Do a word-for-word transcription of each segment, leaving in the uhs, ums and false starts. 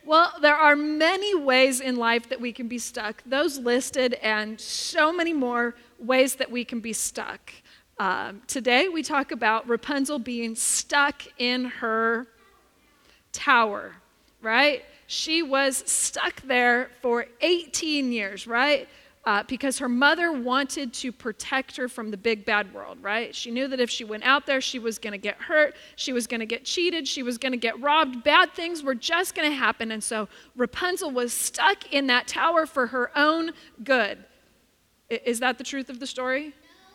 Well, there are many ways in life that we can be stuck. Those listed and so many more ways that we can be stuck. Um, today we talk about Rapunzel being stuck in her tower, right? She was stuck there for eighteen years, right? Uh, because her mother wanted to protect her from the big bad world, right? She knew that if she went out there, she was going to get hurt, she was going to get cheated, she was going to get robbed. Bad things were just going to happen. And so Rapunzel was stuck in that tower for her own good. I- is that the truth of the story?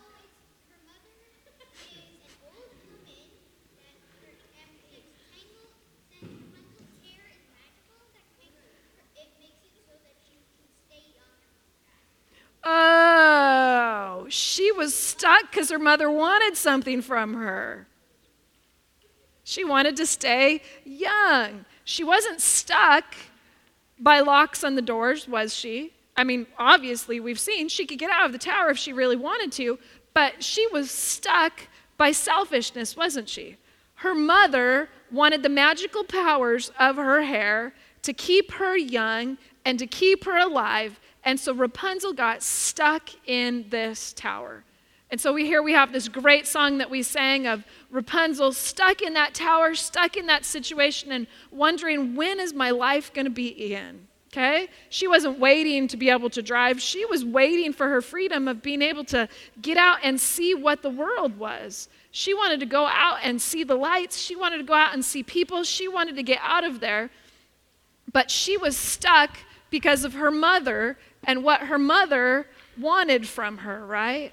Oh, she was stuck because her mother wanted something from her. She wanted to stay young. She wasn't stuck by locks on the doors, was she? I mean, obviously, we've seen she could get out of the tower if she really wanted to, but she was stuck by selfishness, wasn't she? Her mother wanted the magical powers of her hair to keep her young and to keep her alive. And so Rapunzel got stuck in this tower. And so we here we have this great song that we sang of Rapunzel stuck in that tower, stuck in that situation and wondering, when is my life going to be in? Okay? She wasn't waiting to be able to drive. She was waiting for her freedom of being able to get out and see what the world was. She wanted to go out and see the lights. She wanted to go out and see people. She wanted to get out of there. But she was stuck because of her mother and what her mother wanted from her, right?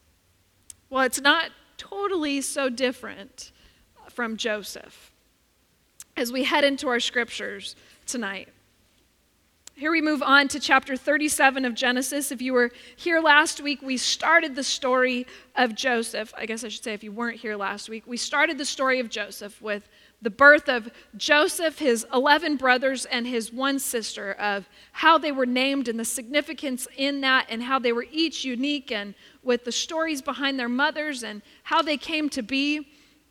Well, it's not totally so different from Joseph. As we head into our scriptures tonight, here we move on to chapter thirty-seven of Genesis. If you were here last week, we started the story of Joseph. I guess I should say if you weren't here last week, we started the story of Joseph with the birth of Joseph, his eleven brothers, and his one sister, of how they were named and the significance in that and how they were each unique and with the stories behind their mothers and how they came to be.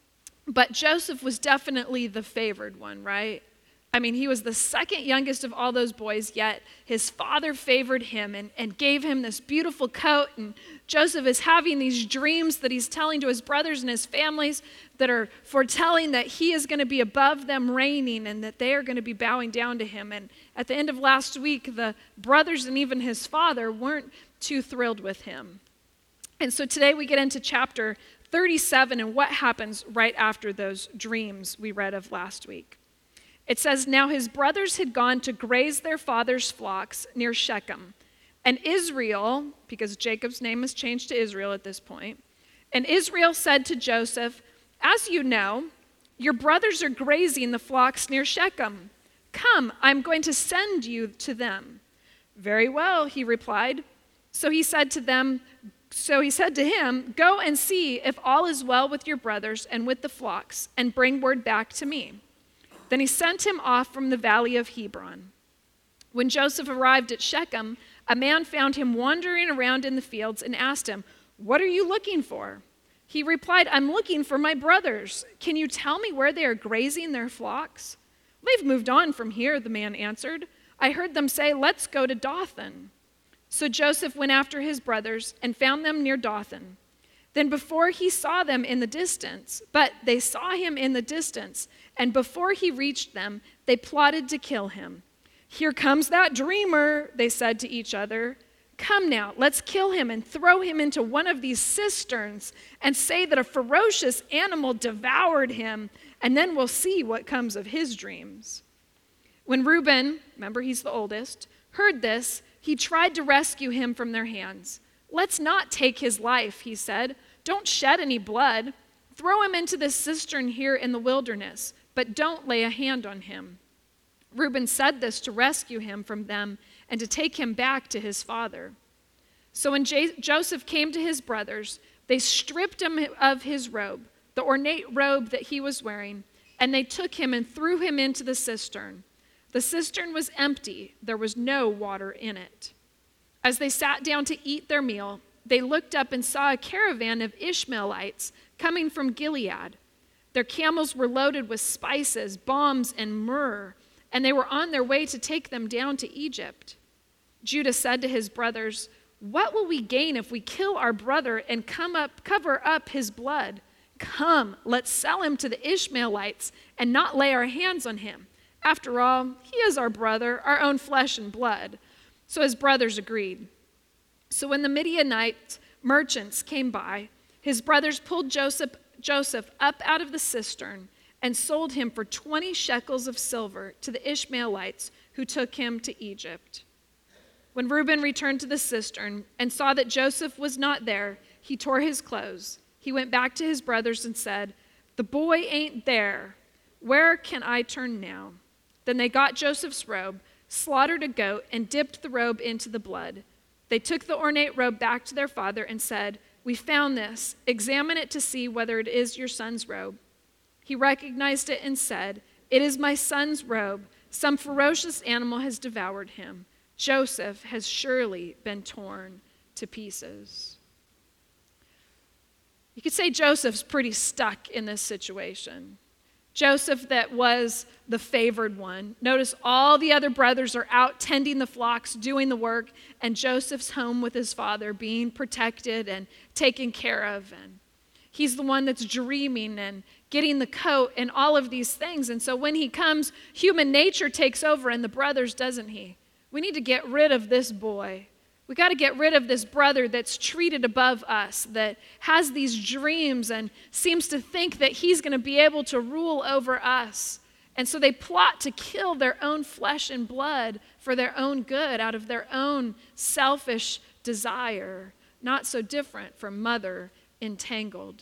But Joseph was definitely the favored one, right? I mean, he was the second youngest of all those boys, yet his father favored him and, and gave him this beautiful coat. And Joseph is having these dreams that he's telling to his brothers and his families that are foretelling that he is going to be above them reigning and that they are going to be bowing down to him. And at the end of last week, the brothers and even his father weren't too thrilled with him. And so today we get into chapter thirty-seven and what happens right after those dreams we read of last week. It says, now his brothers had gone to graze their father's flocks near Shechem. And Israel, because Jacob's name is changed to Israel at this point, and Israel said to Joseph, as you know, your brothers are grazing the flocks near Shechem. Come, I'm going to send you to them. Very well, he replied. So he said to them, so he said to him, go and see if all is well with your brothers and with the flocks, and bring word back to me. Then he sent him off from the valley of Hebron. When Joseph arrived at Shechem, a man found him wandering around in the fields and asked him, what are you looking for? He replied, I'm looking for my brothers. Can you tell me where they are grazing their flocks? They've moved on from here, the man answered. I heard them say, let's go to Dothan. So Joseph went after his brothers and found them near Dothan. Then before he saw them in the distance, but they saw him in the distance, and before he reached them, they plotted to kill him. Here comes that dreamer, they said to each other. Come now, let's kill him and throw him into one of these cisterns and say that a ferocious animal devoured him, and then we'll see what comes of his dreams. When Reuben, remember he's the oldest, heard this, he tried to rescue him from their hands. Let's not take his life, he said. Don't shed any blood. Throw him into this cistern here in the wilderness, but don't lay a hand on him. Reuben said this to rescue him from them and to take him back to his father. So when J- Joseph came to his brothers, they stripped him of his robe, the ornate robe that he was wearing, and they took him and threw him into the cistern. The cistern was empty. There was no water in it. As they sat down to eat their meal, they looked up and saw a caravan of Ishmaelites coming from Gilead. Their camels were loaded with spices, balms, and myrrh, and they were on their way to take them down to Egypt. Judah said to his brothers, "What will we gain if we kill our brother and come up, cover up his blood? Come, let's sell him to the Ishmaelites and not lay our hands on him. After all, he is our brother, our own flesh and blood." So his brothers agreed. So when the Midianite merchants came by, his brothers pulled Joseph, Joseph up out of the cistern and sold him for twenty shekels of silver to the Ishmaelites who took him to Egypt. When Reuben returned to the cistern and saw that Joseph was not there, he tore his clothes. He went back to his brothers and said, "The boy ain't there. Where can I turn now?" Then they got Joseph's robe, slaughtered a goat, and dipped the robe into the blood. They took the ornate robe back to their father and said, "We found this. Examine it to see whether it is your son's robe." He recognized it and said, "It is my son's robe. Some ferocious animal has devoured him. Joseph has surely been torn to pieces." You could say Joseph's pretty stuck in this situation. Joseph that was the favored one. Notice all the other brothers are out tending the flocks, doing the work, and Joseph's home with his father, being protected and taken care of. And he's the one that's dreaming and getting the coat and all of these things. And so when he comes, human nature takes over, and the brothers, doesn't he? We need to get rid of this boy. We got to get rid of this brother that's treated above us, that has these dreams and seems to think that he's going to be able to rule over us. And so they plot to kill their own flesh and blood for their own good, out of their own selfish desire. Not so different from mother entangled.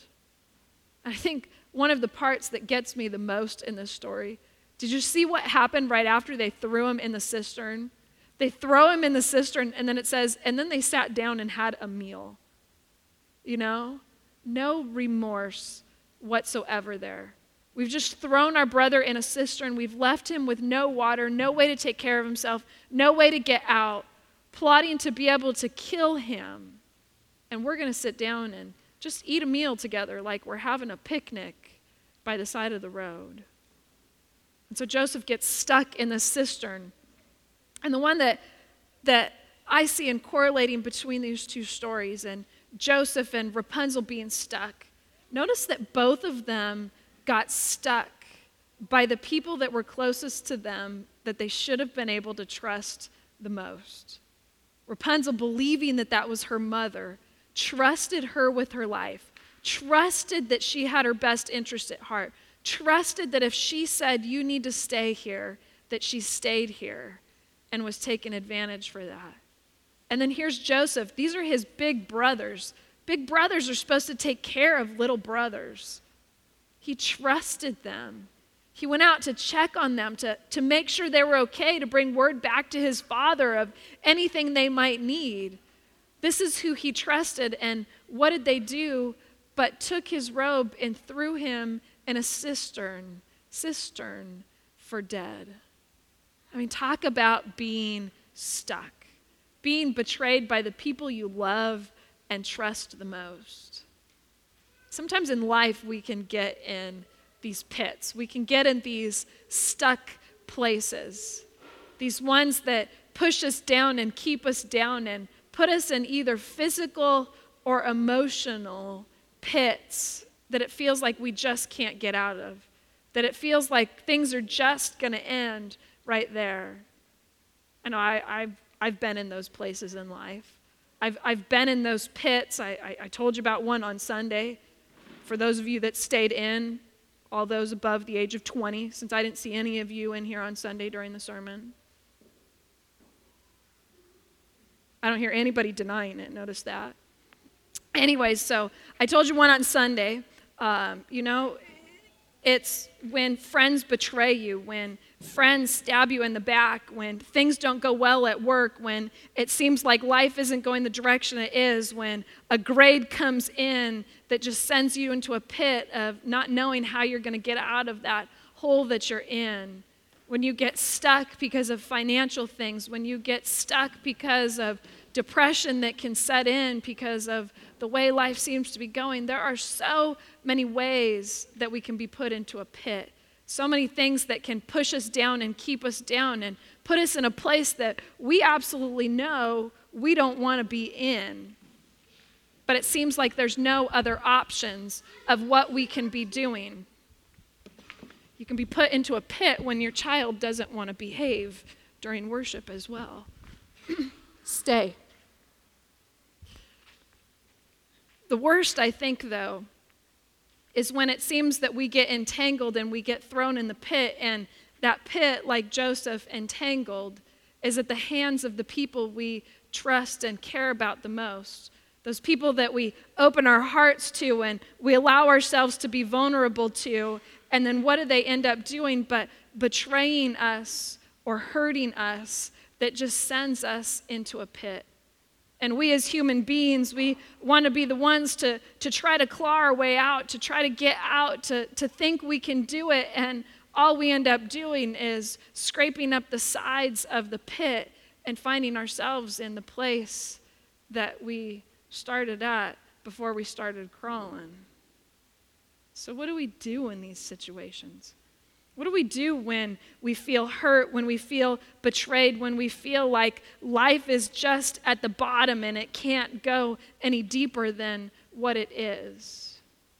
I think one of the parts that gets me the most in this story, did you see what happened right after they threw him in the cistern? They throw him in the cistern, and then it says, and then they sat down and had a meal. You know, no remorse whatsoever there. We've just thrown our brother in a cistern. We've left him with no water, no way to take care of himself, no way to get out, plotting to be able to kill him. And we're going to sit down and just eat a meal together like we're having a picnic by the side of the road. And so Joseph gets stuck in the cistern. And the one that that I see in correlating between these two stories and Joseph and Rapunzel being stuck, notice that both of them got stuck by the people that were closest to them that they should have been able to trust the most. Rapunzel, believing that that was her mother, trusted her with her life, trusted that she had her best interest at heart, trusted that if she said, "You need to stay here," that she stayed here, and was taken advantage for that. And then here's Joseph. These are his big brothers. Big brothers are supposed to take care of little brothers. He trusted them. He went out to check on them, to, to make sure they were okay, to bring word back to his father of anything they might need. This is who he trusted, and what did they do but took his robe and threw him in a cistern, cistern for dead. I mean, talk about being stuck, being betrayed by the people you love and trust the most. Sometimes in life we can get in these pits. We can get in these stuck places, these ones that push us down and keep us down and put us in either physical or emotional pits that it feels like we just can't get out of, that it feels like things are just going to end right there. I know I, I've, I've been in those places in life. I've, I've been in those pits. I, I, I told you about one on Sunday. For those of you that stayed in, all those above the age of twenty, since I didn't see any of you in here on Sunday during the sermon. I don't hear anybody denying it. Notice that. Anyways, so I told you one on Sunday. Um, you know, it's when friends betray you, when friends stab you in the back, when things don't go well at work, when it seems like life isn't going the direction it is, when a grade comes in that just sends you into a pit of not knowing how you're going to get out of that hole that you're in, when you get stuck because of financial things, when you get stuck because of depression that can set in because of the way life seems to be going. There are so many ways that we can be put into a pit, So many things that can push us down and keep us down and put us in a place that we absolutely know we don't want to be in. But it seems like there's no other options of what we can be doing. You can be put into a pit when your child doesn't want to behave during worship as well. Stay. The worst, I think, though, is when it seems that we get entangled and we get thrown in the pit, and that pit, like Joseph entangled, is at the hands of the people we trust and care about the most. Those people that we open our hearts to and we allow ourselves to be vulnerable to, and then what do they end up doing but betraying us or hurting us that just sends us into a pit. And we as human beings, we want to be the ones to, to try to claw our way out, to try to get out, to, to think we can do it, and all we end up doing is scraping up the sides of the pit and finding ourselves in the place that we started at before we started crawling. So what do we do in these situations? What do we do when we feel hurt, when we feel betrayed, when we feel like life is just at the bottom and it can't go any deeper than what it is?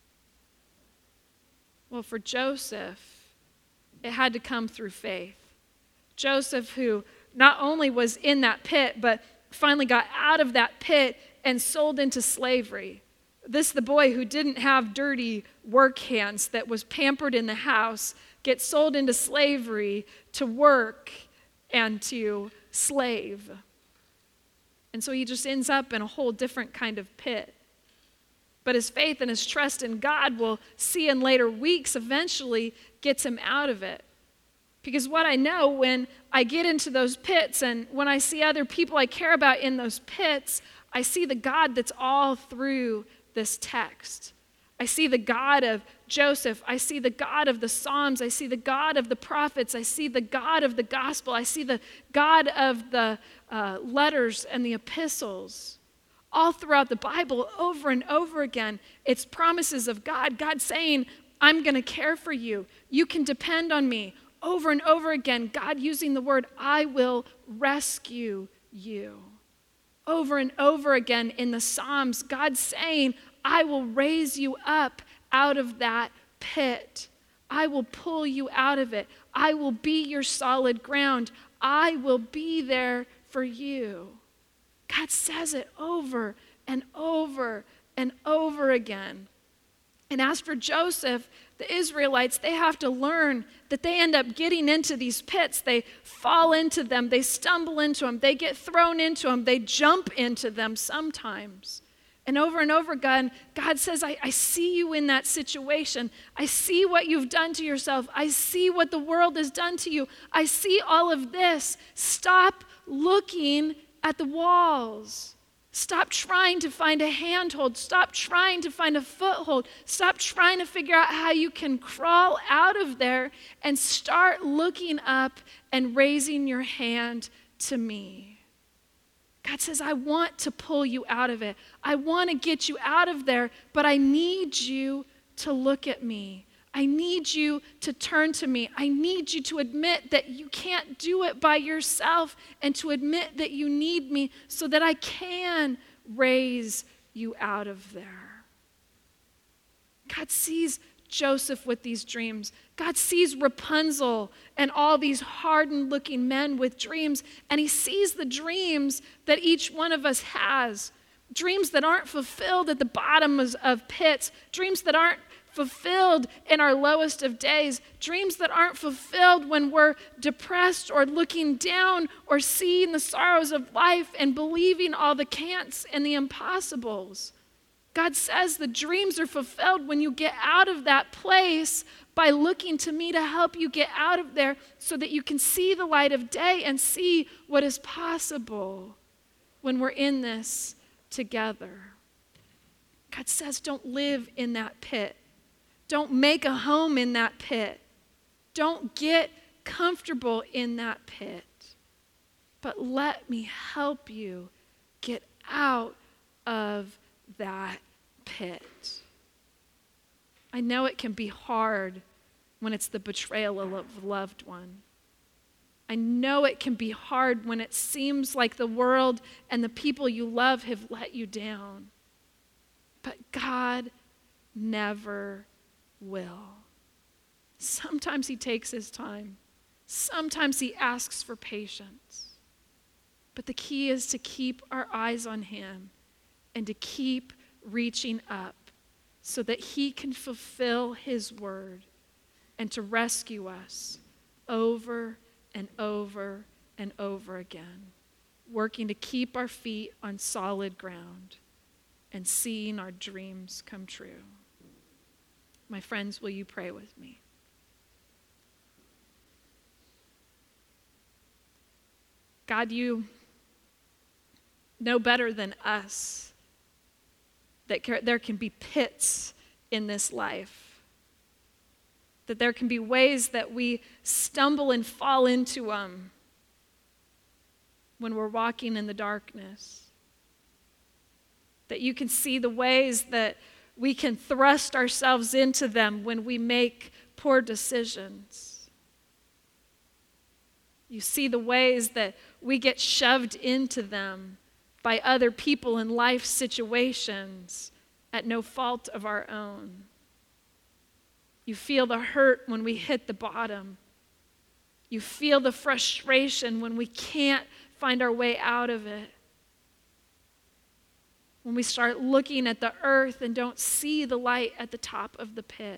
Well, for Joseph, it had to come through faith. Joseph, who not only was in that pit, but finally got out of that pit and sold into slavery. This, the boy who didn't have dirty work hands, that was pampered in the house, gets sold into slavery to work and to slave. And so he just ends up in a whole different kind of pit. But his faith and his trust in God, we'll see in later weeks, eventually gets him out of it. Because what I know when I get into those pits and when I see other people I care about in those pits, I see the God that's all through this text. I see the God of Joseph. I see the God of the Psalms. I see the God of the prophets. I see the God of the gospel. I see the God of the uh, letters and the epistles. All throughout the Bible, over and over again, it's promises of God. God saying, I'm going to care for you. You can depend on me. Over and over again, God using the word, I will rescue you. Over and over again in the Psalms, God saying, I will raise you up out of that pit. I will pull you out of it. I will be your solid ground. I will be there for you. God says it over and over and over again. And as for Joseph, the Israelites, they have to learn that they end up getting into these pits. They fall into them. They stumble into them. They get thrown into them. They jump into them sometimes. And over and over again, God says, I, I see you in that situation. I see what you've done to yourself. I see what the world has done to you. I see all of this. Stop looking at the walls. Stop trying to find a handhold. Stop trying to find a foothold. Stop trying to figure out how you can crawl out of there and start looking up and raising your hand to me. God says, I want to pull you out of it. I want to get you out of there, but I need you to look at me. I need you to turn to me. I need you to admit that you can't do it by yourself and to admit that you need me so that I can raise you out of there. God sees Joseph with these dreams. God sees Rapunzel and all these hardened-looking men with dreams, and he sees the dreams that each one of us has. Dreams that aren't fulfilled at the bottom of pits. Dreams that aren't fulfilled in our lowest of days, dreams that aren't fulfilled when we're depressed or looking down or seeing the sorrows of life and believing all the can'ts and the impossibles. God says the dreams are fulfilled when you get out of that place by looking to me to help you get out of there so that you can see the light of day and see what is possible when we're in this together. God says don't live in that pit. Don't make a home in that pit. Don't get comfortable in that pit. But let me help you get out of that pit. I know it can be hard when it's the betrayal of a loved one. I know it can be hard when it seems like the world and the people you love have let you down. But God never will. Sometimes he takes his time. Sometimes he asks for patience. But the key is to keep our eyes on him and to keep reaching up so that he can fulfill his word and to rescue us over and over and over again, working to keep our feet on solid ground and seeing our dreams come true. My friends, will you pray with me? God, you know better than us that there can be pits in this life, that there can be ways that we stumble and fall into them when we're walking in the darkness, that you can see the ways that we can thrust ourselves into them when we make poor decisions. You see the ways that we get shoved into them by other people in life situations at no fault of our own. You feel the hurt when we hit the bottom. You feel the frustration when we can't find our way out of it. When we start looking at the earth and don't see the light at the top of the pit.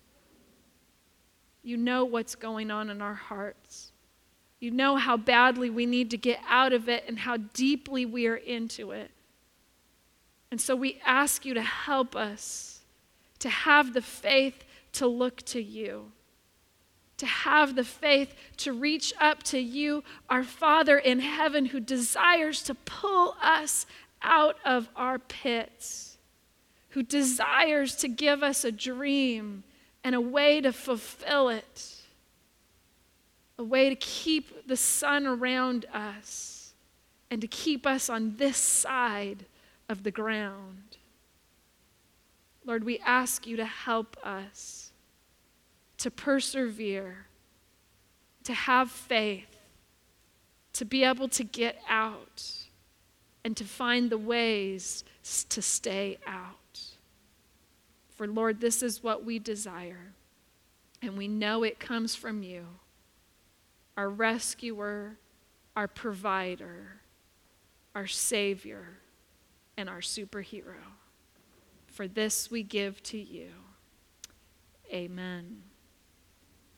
You know what's going on in our hearts. You know how badly we need to get out of it and how deeply we are into it. And so we ask you to help us to have the faith to look to you, to have the faith to reach up to you, our Father in heaven, who desires to pull us out of our pits, who desires to give us a dream and a way to fulfill it, a way to keep the sun around us and to keep us on this side of the ground. Lord, we ask you to help us to persevere, to have faith, to be able to get out, and to find the ways to stay out. For Lord, this is what we desire, and we know it comes from you, our rescuer, our provider, our savior, and our superhero. For this we give to you. Amen.